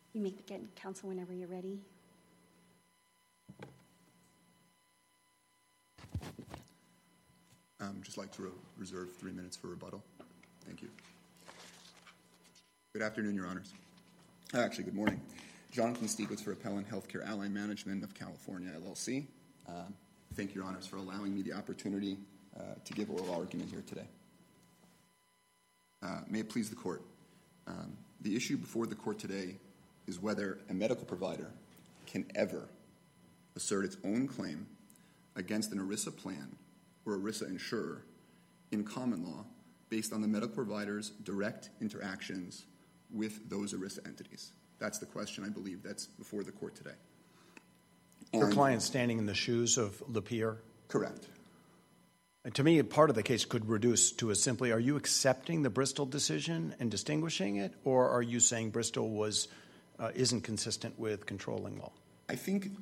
You may begin, counsel, whenever you're ready. Just like to reserve 3 minutes for rebuttal. Thank you. Good afternoon, Your Honors. Actually, good morning. Jonathan Stieglitz for Appellant Healthcare Ally Management of California, LLC. Thank you, Your Honors, for allowing me the opportunity to give oral argument here today. May it please the Court. The issue before the Court today is whether a medical provider can ever assert its own claim against an ERISA plan or ERISA insurer in common law based on the medical provider's direct interactions with those ERISA entities. That's the question, I believe, that's before the Court today. Your client standing in the shoes of Lapierre? Correct. And to me, part of the case could reduce to a simply, are you accepting the Bristol decision and distinguishing it, or are you saying Bristol isn't consistent with controlling law? I think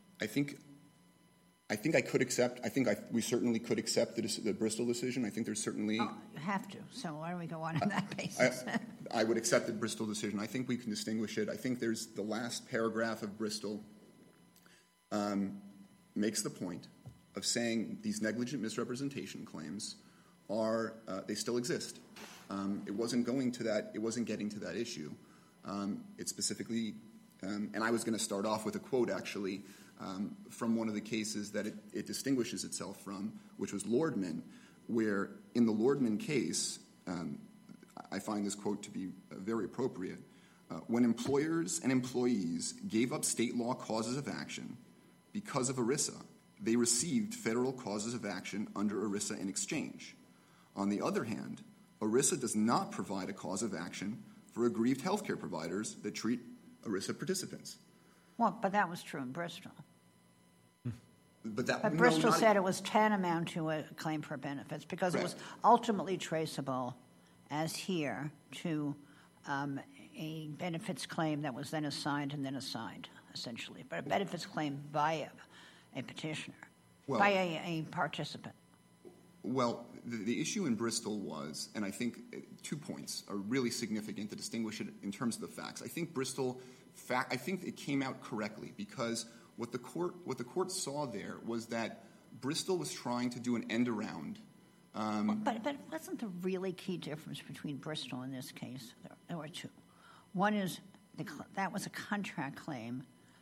I could accept. We certainly could accept the Bristol decision. I think there's certainly. Oh, you have to. So why don't we go on that basis? I would accept the Bristol decision. I think we can distinguish it. I think there's the last paragraph of Bristol makes the point of saying these negligent misrepresentation claims they still exist. It wasn't going to that. It wasn't getting to that issue. It specifically, and I was going to start off with a quote actually. From one of the cases that it distinguishes itself from, which was Lordman, where in the Lordman case, I find this quote to be very appropriate. When employers and employees gave up state law causes of action because of ERISA, they received federal causes of action under ERISA in exchange. On the other hand, ERISA does not provide a cause of action for aggrieved healthcare providers that treat ERISA participants. Well, but that was true in Bristol. But Bristol said it was tantamount to a claim for benefits because Correct. It was ultimately traceable, as here, to a benefits claim that was then assigned, essentially. But a benefits claim by a petitioner, by a participant. Well, the issue in Bristol was, and I think 2 points are really significant to distinguish it in terms of the facts. I think I think it came out correctly because what the court saw there was that Bristol was trying to do an end around. But wasn't the really key difference between Bristol in this case? There were two. One is that was a contract claim,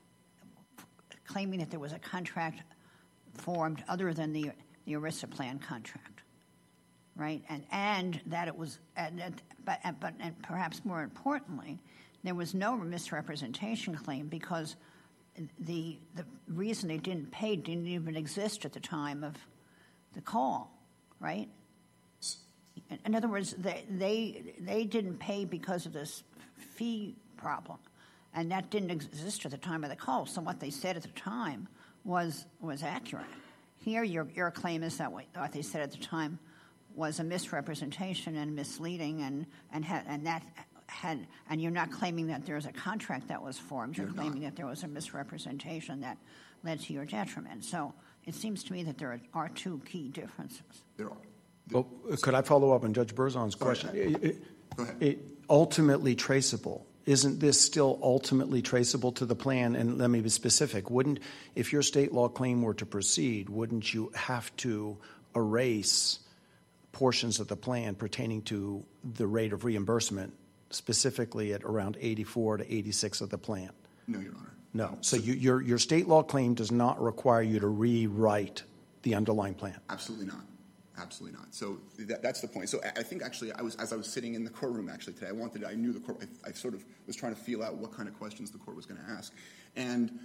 claiming that there was a contract formed other than the ERISA plan contract, right? And that it was, but perhaps more importantly, there was no misrepresentation claim because the reason they didn't pay didn't even exist at the time of the call, right? In other words, they didn't pay because of this fee problem, and that didn't exist at the time of the call. So what they said at the time was accurate. Here, your claim is that what they said at the time was a misrepresentation and misleading, and you're not claiming that there's a contract that was formed. You're claiming that there was a misrepresentation that led to your detriment. So it seems to me that there are two key differences. There are. Well, could I follow up on Judge Berzon's question? Go ahead. Ultimately traceable. Isn't this still ultimately traceable to the plan? And let me be specific. If your state law claim were to proceed, wouldn't you have to erase portions of the plan pertaining to the rate of reimbursement, specifically at around 84 to 86 of the plan? No, Your Honor. No. So your state law claim does not require you to rewrite the underlying plan? Absolutely not. Absolutely not. So that's the point. So I think actually, as I was sitting in the courtroom actually today, I knew the court. I sort of was trying to feel out what kind of questions the court was going to ask, and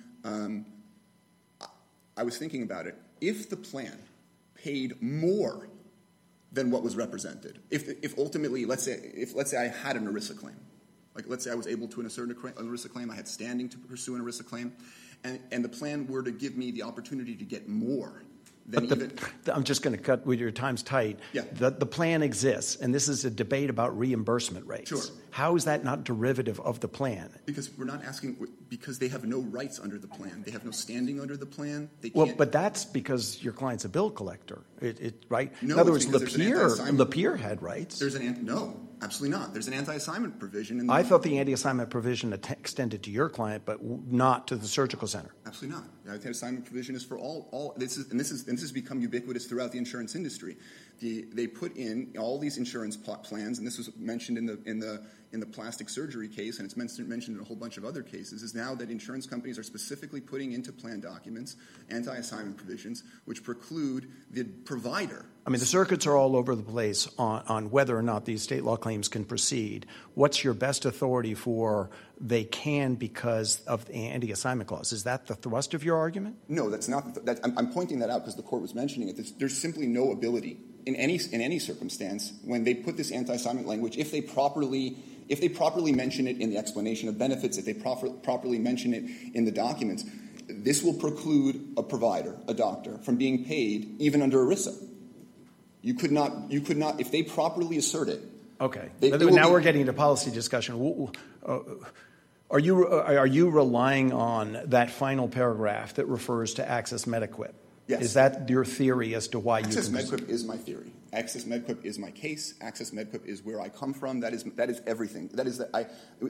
I was thinking about it. If the plan paid more than what was represented, if ultimately, let's say I had an ERISA claim, like let's say I was able to assert an ERISA claim, I had standing to pursue an ERISA claim, and the plan were to give me the opportunity to get more. I'm just going to cut with your time's tight. Yeah. The plan exists, and this is a debate about reimbursement rates. Sure. How is that not derivative of the plan? Because we're not asking, because they have no rights under the plan. They have no standing under the plan. They Well, can't. but that's because your client's a bill collector, right? No, in other it's words, because there's an anti-assignment- Lapeer had rights. No, absolutely not. There's an anti-assignment provision. In I thought the anti-assignment provision extended to your client, but not to the surgical center. Absolutely not. The anti-assignment provision is for all. This has become ubiquitous throughout the insurance industry. They put in all these insurance plans, and this was mentioned in the plastic surgery case, and it's mentioned in a whole bunch of other cases, is now that insurance companies are specifically putting into plan documents anti-assignment provisions which preclude the provider. I mean, the circuits are all over the place on whether or not these state law claims can proceed. What's your best authority for they can because of the anti-assignment clause? Is that the thrust of your argument? No, that's not. I'm pointing that out because the court was mentioning it. There's simply no ability in any circumstance when they put this anti-assignment language, if they properly mention it in the explanation of benefits, if they properly mention it in the documents, this will preclude a provider, a doctor, from being paid even under ERISA. You could not, if they properly assert it. Okay. Now we're getting into policy discussion. Are you relying on that final paragraph that refers to Access MedEquip? Yes. Is that your theory as to why Access you can... MedEquip is my theory. Access MedEquip is my case. Access MedEquip is where I come from. That is everything. The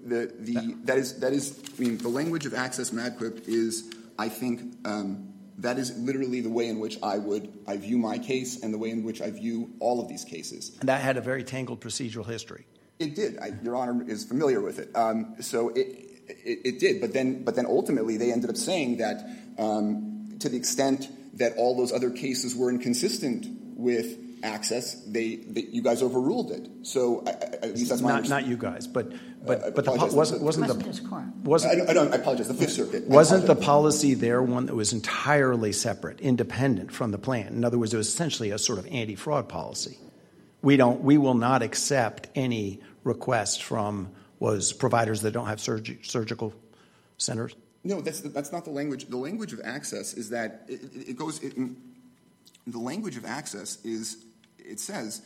language of Access MedEquip is, I think, that is literally the way in which I view my case and the way in which I view all of these cases. And that had a very tangled procedural history. It did. Your Honor is familiar with it. So it did. But then ultimately they ended up saying that to the extent that all those other cases were inconsistent with Access, you guys overruled it. So at least that's my not you guys, but I apologize. I apologize. The Fifth Circuit. Wasn't the policy there one that was entirely separate, independent from the plan? In other words, it was essentially a sort of anti-fraud policy. We will not accept any requests from providers that don't have surgical centers. No, that's not the language. The language of Access is that it goes. The language of Access is it says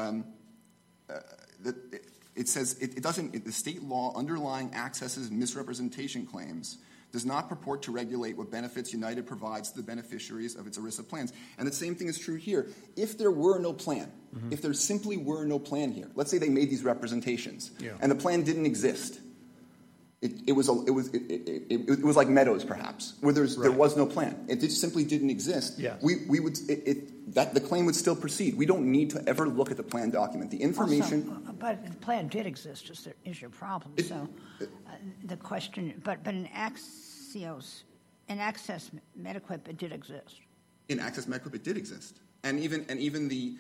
that it says it doesn't. The state law underlying Access's misrepresentation claims does not purport to regulate what benefits United provides to the beneficiaries of its ERISA plans. And the same thing is true here. If there were no plan, if there simply were no plan here, let's say they made these representations and the plan didn't exist. It was like Meadows, perhaps, where there was no plan. It simply didn't exist. Yes. The claim would still proceed. We don't need to ever look at the plan document. The information. Also, but the plan did exist. Is your problem? The question, but in Access MedEquip, it did exist. In Access MedEquip, it did exist, and even the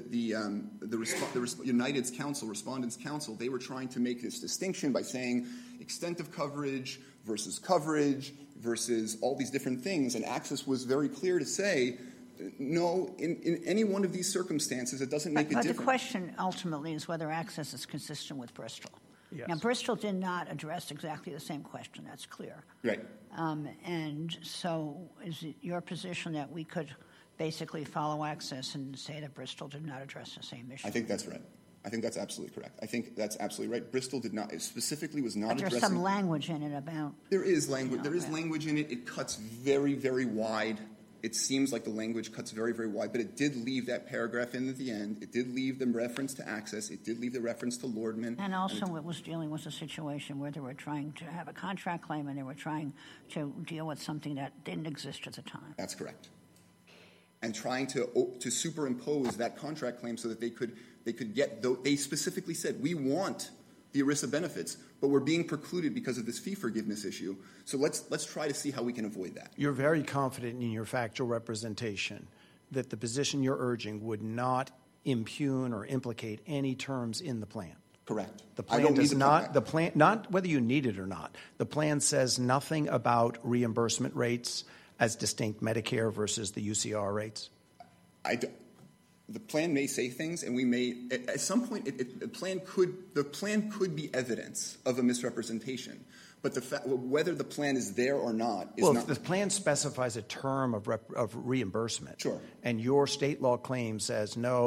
United's counsel, Respondents' Counsel, they were trying to make this distinction by saying extent of coverage versus all these different things, and Access was very clear to say, no, in any one of these circumstances, it doesn't make a difference. But the question ultimately is whether Access is consistent with Bristol. Yes. Now, Bristol did not address exactly the same question. That's clear. Right. And so is it your position that we could basically follow Access and say that Bristol did not address the same issue? I think that's right. I think that's absolutely correct. I think that's absolutely right. Bristol did not, specifically was not addressing. There's some language in it about. There is language. There is language in it. It cuts very, very wide. It seems like the language cuts very, very wide, but it did leave that paragraph in at the end. It did leave the reference to Access. It did leave the reference to Lordman. And also it was dealing with a situation where they were trying to have a contract claim and they were trying to deal with something that didn't exist at the time. That's correct. And trying to superimpose that contract claim so that they could get. They specifically said, we want the ERISA benefits, but we're being precluded because of this fee forgiveness issue. So let's try to see how we can avoid that. You're very confident in your factual representation that the position you're urging would not impugn or implicate any terms in the plan. Correct. The plan does not. The plan, not whether you need it or not. The plan says nothing about reimbursement rates as distinct Medicare versus the UCR rates. The plan may say things, and we may at some point the plan could be evidence of a misrepresentation. But whether the plan is there or not is not. If the plan specifies a term of reimbursement, sure, and your state law claim says no,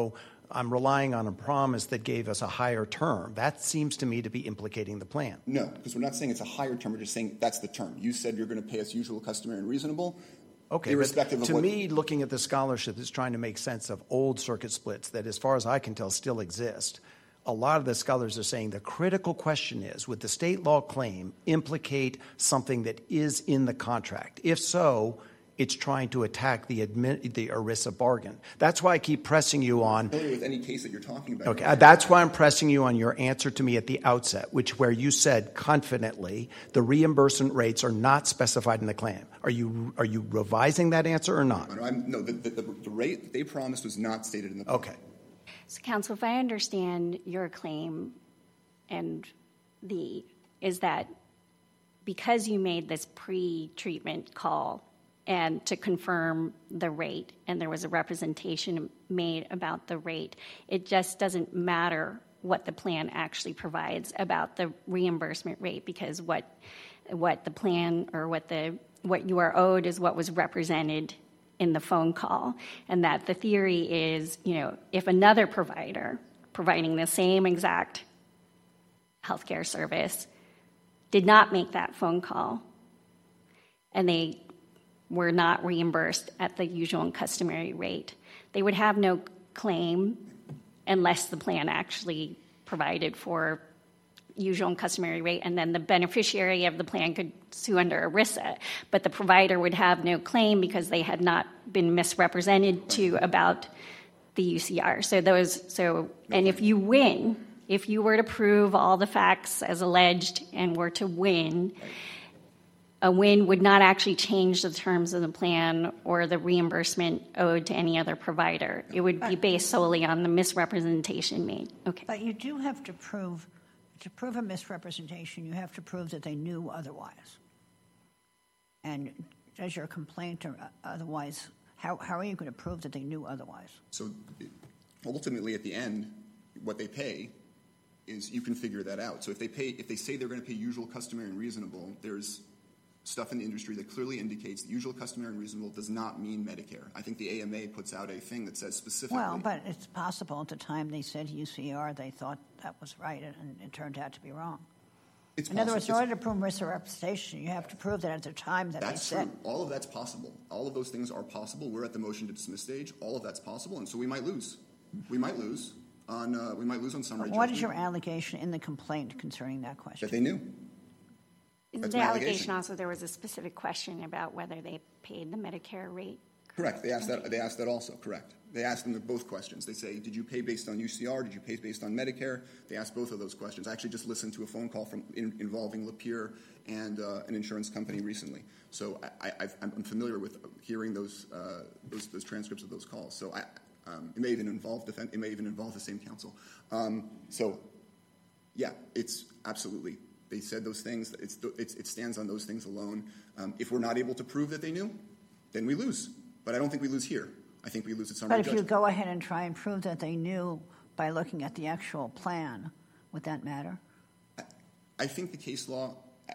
I'm relying on a promise that gave us a higher term. That seems to me to be implicating the plan. No, because we're not saying it's a higher term. We're just saying that's the term. You said you're going to pay us usual, customary, and reasonable. Okay, irrespective but of to me, looking at the scholarship is trying to make sense of old circuit splits that, as far as I can tell, still exist. A lot of the scholars are saying the critical question is, would the state law claim implicate something that is in the contract? If so, it's trying to attack the ERISA bargain. That's why I keep pressing you on. I'm familiar with any case that you're talking about. Okay, that's why I'm pressing you on your answer to me at the outset, where you said confidently the reimbursement rates are not specified in the claim. Are you revising that answer or not? No, the rate they promised was not stated in the plan. Okay. So, counsel, if I understand your claim is that because you made this pre-treatment call and to confirm the rate, and there was a representation made about the rate, it just doesn't matter what the plan actually provides about the reimbursement rate, because what the plan or what you are owed is what was represented in the phone call, and that the theory is, if another provider providing the same exact healthcare service did not make that phone call and they were not reimbursed at the usual and customary rate, they would have no claim unless the plan actually provided for usual and customary rate, and then the beneficiary of the plan could sue under ERISA, but the provider would have no claim because they had not been misrepresented about the UCR. And if you win, if you were to prove all the facts as alleged and were to win, a win would not actually change the terms of the plan or the reimbursement owed to any other provider. It would be based solely on the misrepresentation made. Okay. But you do have to prove a misrepresentation, you have to prove that they knew otherwise. And does your complaint or otherwise, how are you going to prove that they knew otherwise? So ultimately at the end, what they pay is you can figure that out. So if they say they're going to pay usual, customary, and reasonable, there's stuff in the industry that clearly indicates that usual, customary, and reasonable does not mean Medicare. I think the AMA puts out a thing that says specifically. Well, but it's possible at the time they said UCR, they thought that was right, and it turned out to be wrong. In other words, in order to prove misrepresentation, you have to prove that at the time that they said. That's true. All of that's possible. All of those things are possible. We're at the motion to dismiss stage. All of that's possible, and so we might lose. We might lose on summary judgment. What is your allegation in the complaint concerning that question? That they knew. That's the allegation also there was a specific question about whether they paid the Medicare rate. Correct. They asked that also. Correct. They asked them both questions. They say, did you pay based on UCR? Did you pay based on Medicare? They asked both of those questions. I actually just listened to a phone call involving Lapeer and an insurance company recently. So I'm familiar with hearing those transcripts of those calls. So it may even involve the same counsel. Yeah, it's absolutely. They said those things. It stands on those things alone. If we're not able to prove that they knew, then we lose. But I don't think we lose here. I think we lose at summary judgment. But if you go ahead and try and prove that they knew by looking at the actual plan, would that matter? I think the case law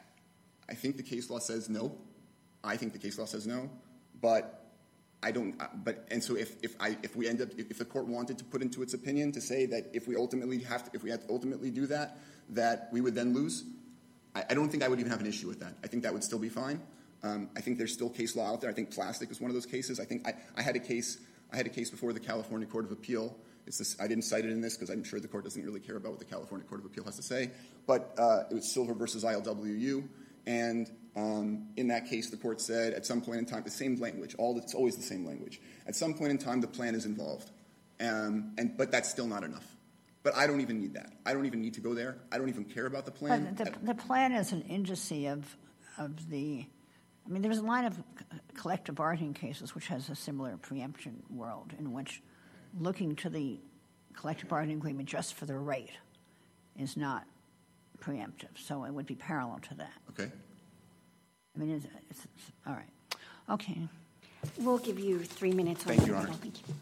says no. I think the case law says no. But I don't. And so if the court wanted to put into its opinion to say that if we had to ultimately do that we would then lose, I don't think I would even have an issue with that. I think that would still be fine. I think there's still case law out there. I think plastic is one of those cases. I think I had a case before the California Court of Appeal. I didn't cite it in this because I'm sure the court doesn't really care about what the California Court of Appeal has to say. But it was Silver versus ILWU, and in that case, the court said at some point in time, the same language. It's always the same language. At some point in time, the plan is involved, but that's still not enough. But I don't even need that. I don't even need to go there. I don't even care about the plan. But the plan is an indice of the. I mean, there's a line of collective bargaining cases which has a similar preemption world in which looking to the collective bargaining agreement just for the rate is not preemptive. So it would be parallel to that. Okay. I mean, it's all right. Okay. We'll give you 3 minutes. Thank you, Your Honor. Thank you.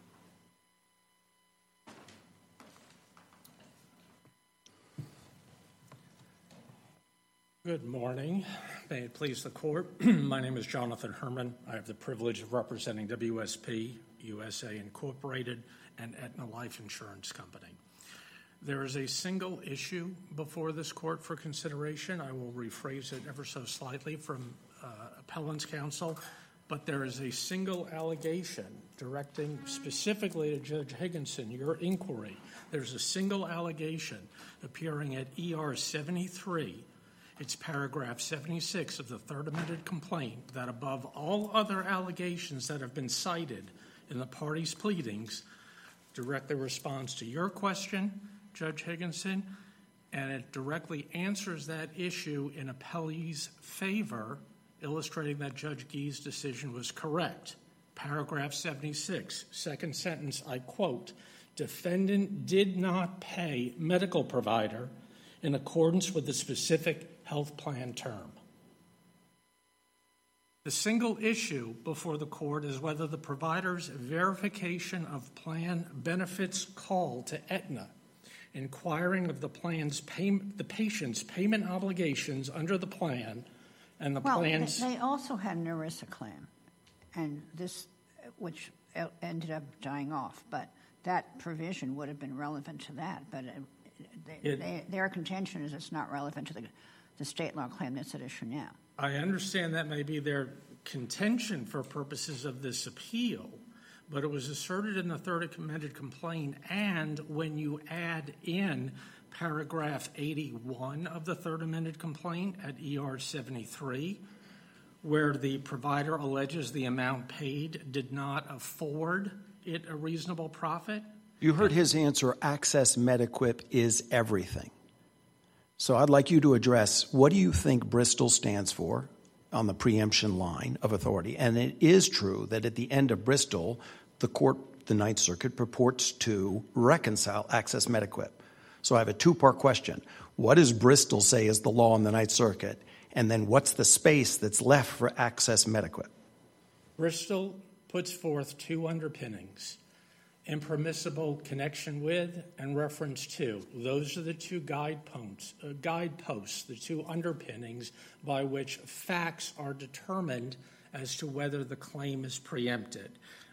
Good morning. May it please the court. My name is Jonathan Herman. I have the privilege of representing WSP USA Incorporated and Aetna Life Insurance Company. There is a single issue before this court for consideration. I will rephrase it ever so slightly from appellant's counsel, but there is a single allegation directing specifically to Judge Higginson, your inquiry. There's a single allegation appearing at ER 73. It's paragraph 76 of the third amended complaint that above all other allegations that have been cited in the parties' pleadings, directly responds to your question, Judge Higginson, and it directly answers that issue in appellee's favor, illustrating that Judge Gee's decision was correct. Paragraph 76, second sentence, I quote, defendant did not pay medical provider in accordance with the specific health plan term. The single issue before the court is whether the provider's verification of plan benefits call to Aetna, inquiring of the patient's payment obligations under the plan and the plan's... They also had an ERISA claim, and this, which ended up dying off, but that provision would have been relevant to that, but their contention is it's not relevant to the state law claim that's at issue now. I understand that may be their contention for purposes of this appeal, but it was asserted in the third amended complaint, and when you add in paragraph 81 of the third amended complaint at ER 73, where the provider alleges the amount paid did not afford it a reasonable profit. You heard his answer, Access Med-Equip is everything. So I'd like you to address, what do you think Bristol stands for on the preemption line of authority? And it is true that at the end of Bristol, the Ninth Circuit purports to reconcile Access Med-Equip. So I have a two-part question. What does Bristol say is the law in the Ninth Circuit? And then what's the space that's left for Access Med-Equip? Bristol puts forth two underpinnings: impermissible connection with and reference to. Those are the two guideposts, the two underpinnings by which facts are determined as to whether the claim is preempted.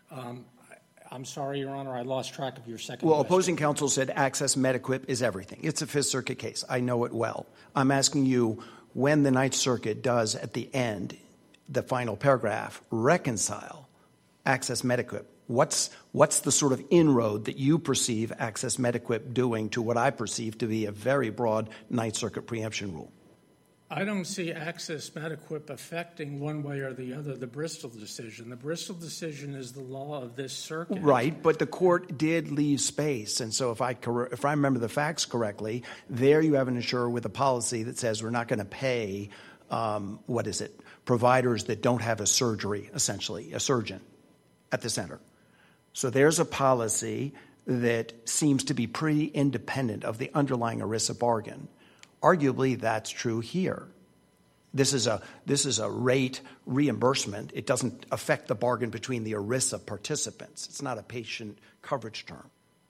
I'm sorry, Your Honor, I lost track of your second question. Opposing counsel said Access Med-Equip is everything. It's a Fifth Circuit case. I know it well. I'm asking you, when the Ninth Circuit does at the end, the final paragraph, reconcile Access Med-Equip, what's the sort of inroad that you perceive Access Med-Equip doing to what I perceive to be a very broad Ninth Circuit preemption rule? I don't see Access Med-Equip affecting one way or the other the Bristol decision. The Bristol decision is the law of this circuit. Right, but the court did leave space. And so if I remember the facts correctly, there you have an insurer with a policy that says we're not going to pay, providers that don't have a surgery, essentially, a surgeon at the center. So there's a policy that seems to be pretty independent of the underlying ERISA bargain. Arguably, that's true here. This is a rate reimbursement. It doesn't affect the bargain between the ERISA participants. It's not a patient coverage term.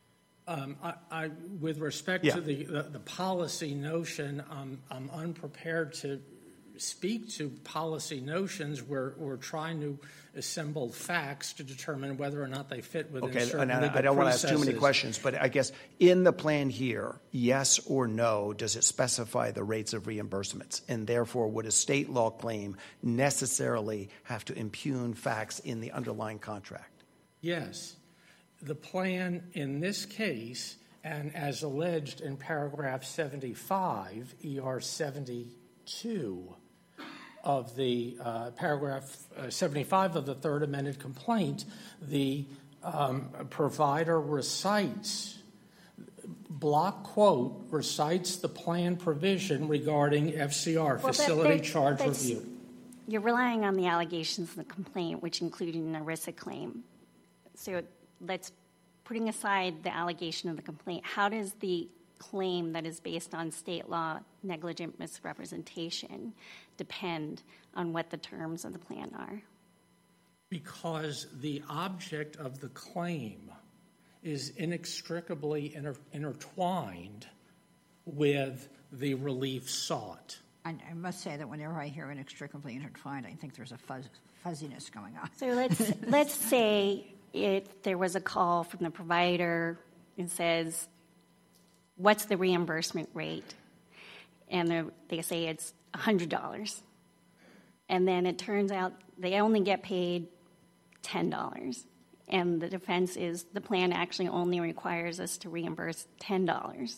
With respect to the policy notion, I'm unprepared to speak to policy notions. We're trying to assemble facts to determine whether or not they fit within certain legal processes. I don't want to ask too many questions, but I guess in the plan here, yes or no, does it specify the rates of reimbursements? And therefore, would a state law claim necessarily have to impugn facts in the underlying contract? Yes. The plan in this case, and as alleged in paragraph 75, ER 72, of the paragraph 75 of the third amended complaint, the provider recites, block quote, recites the plan provision regarding FCR, facility charge review. You're relying on the allegations in the complaint, which included an ERISA claim. So putting aside the allegation of the complaint, how does the claim that is based on state law negligent misrepresentation depend on what the terms of the plan are? Because the object of the claim is inextricably intertwined with the relief sought. I must say that whenever I hear inextricably intertwined, I think there's a fuzziness going on. So let's say if there was a call from the provider and says, what's the reimbursement rate? And they say it's $100. And then it turns out they only get paid $10. And the defense is the plan actually only requires us to reimburse $10.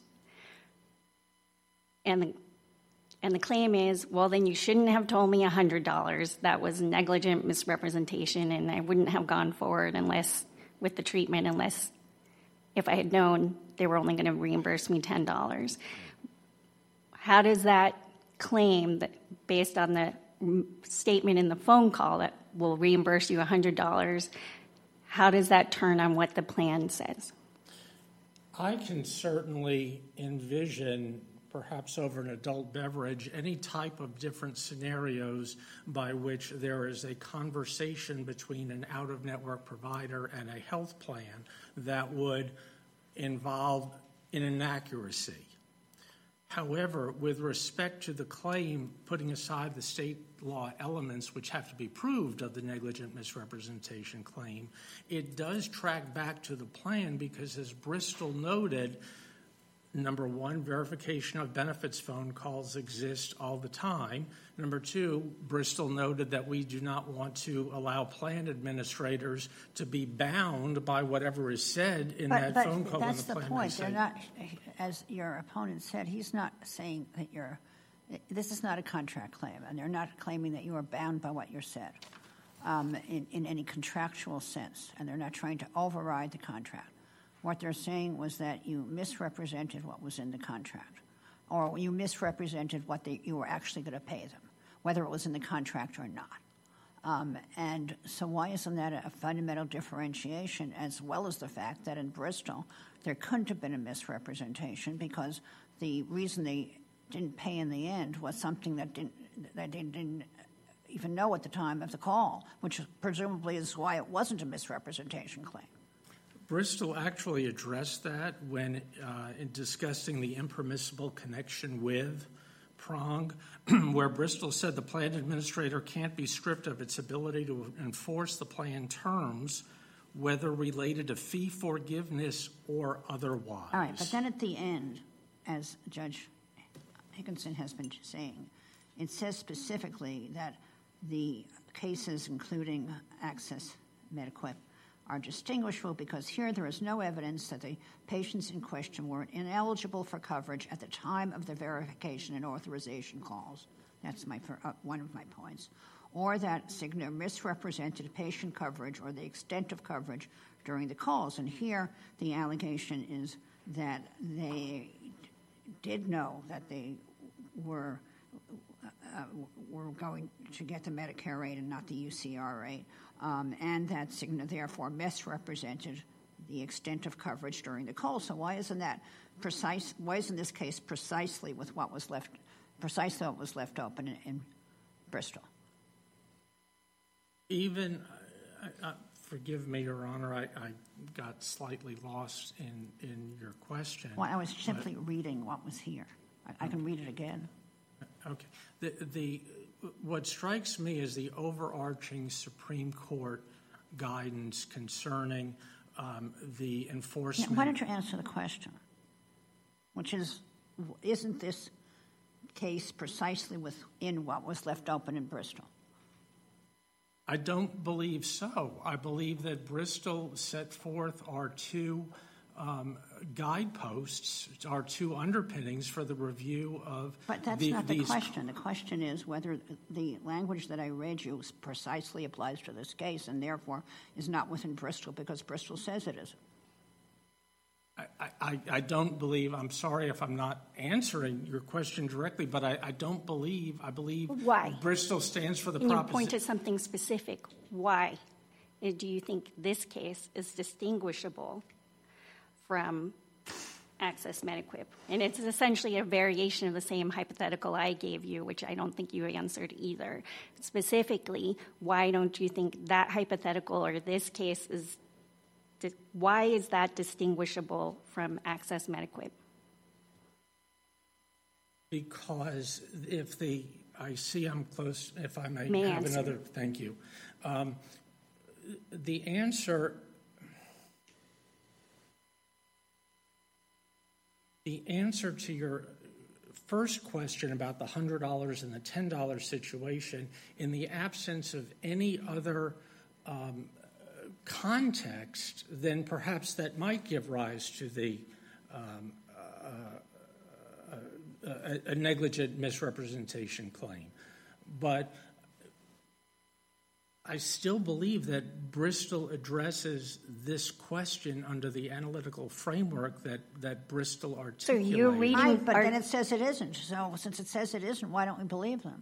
And the claim is, well, then you shouldn't have told me $100. That was negligent misrepresentation, and I wouldn't have gone forward with the treatment unless if I had known they were only going to reimburse me $10. How does that claim, that based on the statement in the phone call that will reimburse you $100, how does that turn on what the plan says? I can certainly envision, perhaps over an adult beverage, any type of different scenarios by which there is a conversation between an out-of-network provider and a health plan that would involve an inaccuracy. However, with respect to the claim, putting aside the state law elements which have to be proved of the negligent misrepresentation claim, it does track back to the plan because, as Bristol noted, number one, verification of benefits phone calls exist all the time. Number two, Bristol noted that we do not want to allow plan administrators to be bound by whatever is said in that phone call. That's the point. They're not, as your opponent said, he's not saying that this is not a contract claim, and they're not claiming that you are bound by what you said in any contractual sense, and they're not trying to override the contract. What they're saying was that you misrepresented what was in the contract, or you misrepresented what you were actually going to pay them, whether it was in the contract or not. And so why isn't that a fundamental differentiation, as well as the fact that in Bristol there couldn't have been a misrepresentation because the reason they didn't pay in the end was something that they didn't even know at the time of the call, which presumably is why it wasn't a misrepresentation claim. Bristol actually addressed that when in discussing the impermissible connection with prong, where Bristol said the plan administrator can't be stripped of its ability to enforce the plan terms, whether related to fee forgiveness or otherwise. All right, but then at the end, as Judge Higginson has been saying, it says specifically that the cases, including Access Mediquip, are distinguishable because here there is no evidence that the patients in question were ineligible for coverage at the time of the verification and authorization calls. That's one of my points. Or that Cigna misrepresented patient coverage or the extent of coverage during the calls. And here the allegation is that they did know that they were going to get the Medicare rate and not the UCR rate, and that Cigna therefore misrepresented the extent of coverage during the call. So why isn't that precise? Why isn't this case precisely with what was left open in Bristol? Even, forgive me, Your Honor, I got slightly lost in your question. Well, I was simply reading what was here. I can read it again. Okay. What strikes me is the overarching Supreme Court guidance concerning the enforcement. Why don't you answer the question, which is, isn't this case precisely within what was left open in Bristol? I don't believe so. I believe that Bristol set forth our two guideposts, our two underpinnings for the review of. But that's not the question. The question is whether the language that I read you precisely applies to this case and therefore is not within Bristol because Bristol says it is. I don't believe, I'm sorry if I'm not answering your question directly, but I don't believe, I believe Why? Bristol stands for the Can you proposition. point to something specific? Why do you think this case is distinguishable from Access Mediquip? And it's essentially a variation of the same hypothetical I gave you, which I don't think you answered either. Specifically, why don't you think that hypothetical or this case is, why is that distinguishable from Access Mediquip? Because I see I'm close, if I may have answer. another, thank you. The answer The answer to your first question about the $100 and the $10 situation, in the absence of any other context, then perhaps that might give rise to the a negligent misrepresentation claim. But I still believe that Bristol addresses this question under the analytical framework that Bristol articulated. So you're reading... Right, but then it says it isn't. So since it says it isn't, why don't we believe them?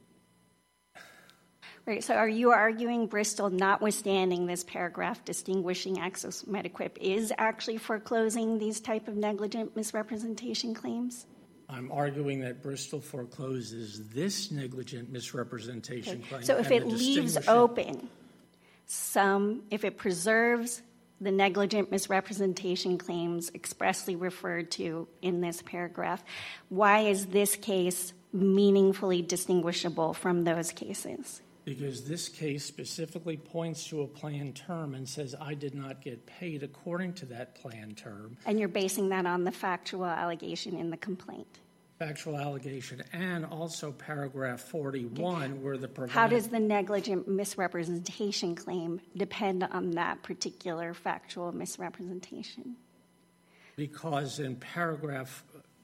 Right, so are you arguing Bristol, notwithstanding this paragraph distinguishing Axos Mediquip, is actually foreclosing these type of negligent misrepresentation claims? I'm arguing that Bristol forecloses this negligent misrepresentation claim. So if it leaves open if it preserves the negligent misrepresentation claims expressly referred to in this paragraph, why is this case meaningfully distinguishable from those cases? Because this case specifically points to a planned term and says, I did not get paid according to that planned term. And you're basing that on the factual allegation in the complaint? Factual allegation, and also paragraph 41, where the provider... How does the negligent misrepresentation claim depend on that particular factual misrepresentation? Because in paragraph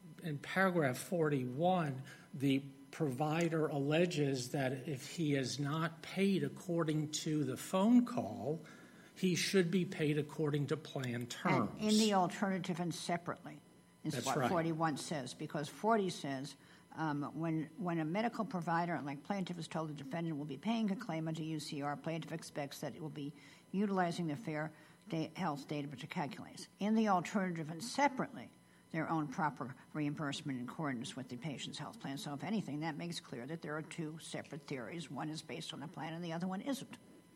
41, the provider alleges that if he is not paid according to the phone call, he should be paid according to planned terms. And in the alternative and separately is That's what right. 41 says, because 40 says when a medical provider, like plaintiff, is told the defendant will be paying a claim under UCR, plaintiff expects that it will be utilizing the fair health data to calculate. In the alternative and separately, their own proper reimbursement in accordance with the patient's health plan. So if anything, that makes clear that there are two separate theories. One is based on the plan and the other one isn't.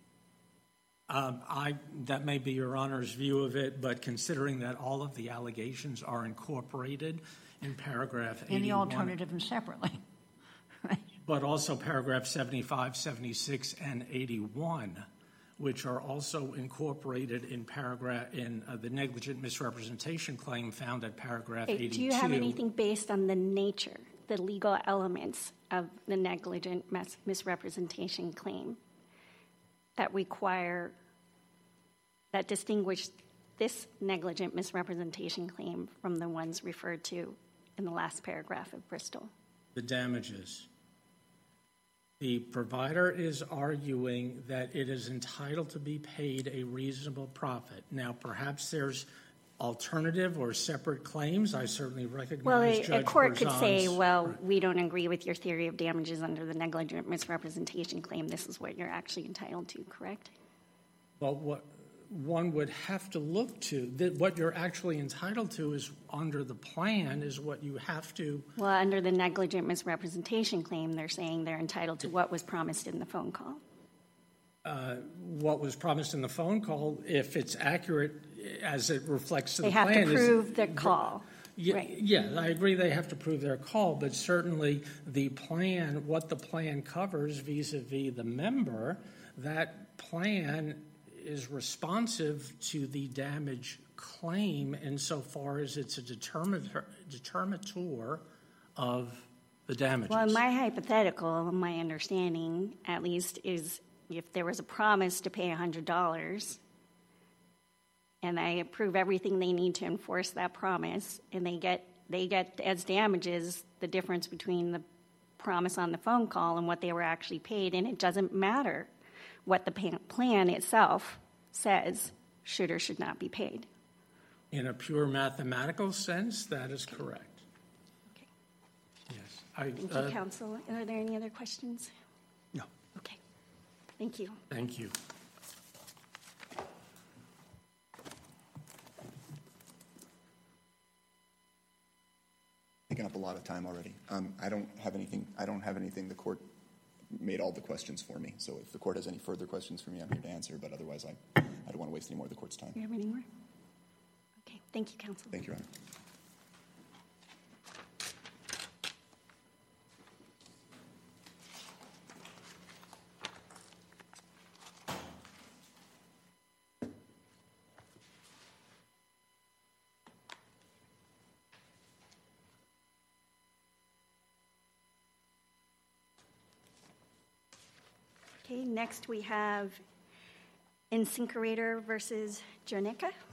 That may be Your Honor's view of it, but considering that all of the allegations are incorporated in paragraph 81... In the alternative and separately. Right. But also paragraph 75, 76, and 81, which are also incorporated in the negligent misrepresentation claim found at paragraph 82. Do you have anything based on the nature, the legal elements of the negligent misrepresentation claim that distinguish this negligent misrepresentation claim from the ones referred to in the last paragraph of Bristol? The damages. The provider is arguing that it is entitled to be paid a reasonable profit. Now, perhaps there's alternative or separate claims. I certainly recognize Judge a court could say, Berzon's- we don't agree with your theory of damages under the negligent misrepresentation claim. This is what you're actually entitled to, correct? Well, what one would have to look to, that what you're actually entitled to is under the plan is what you have to... Well, under the negligent misrepresentation claim, they're saying they're entitled to what was promised in the phone call. What was promised in the phone call, if it's accurate as it reflects to the plan... They have to prove the call. Right. Yeah, I agree they have to prove their call, but certainly the plan, what the plan covers vis-a-vis the member, that plan is responsive to the damage claim insofar as it's a determinator of the damages. Well, in my hypothetical, my understanding, at least, is if there was a promise to pay $100 and they approve everything they need to enforce that promise, and they get as damages the difference between the promise on the phone call and what they were actually paid, and it doesn't matter what the plan itself says should or should not be paid. In a pure mathematical sense, that is correct. Okay. Yes. Thank you, counsel. Are there any other questions? No. Okay. Thank you. Thank you. Taken up a lot of time already. I don't have anything. The court made all the questions for me. So if the court has any further questions for me, I'm here to answer. But otherwise, I don't want to waste any more of the court's time. Do you have any more? Okay. Thank you, counsel. Thank you, Your Honor. Okay, next we have Incinerator versus Jernica.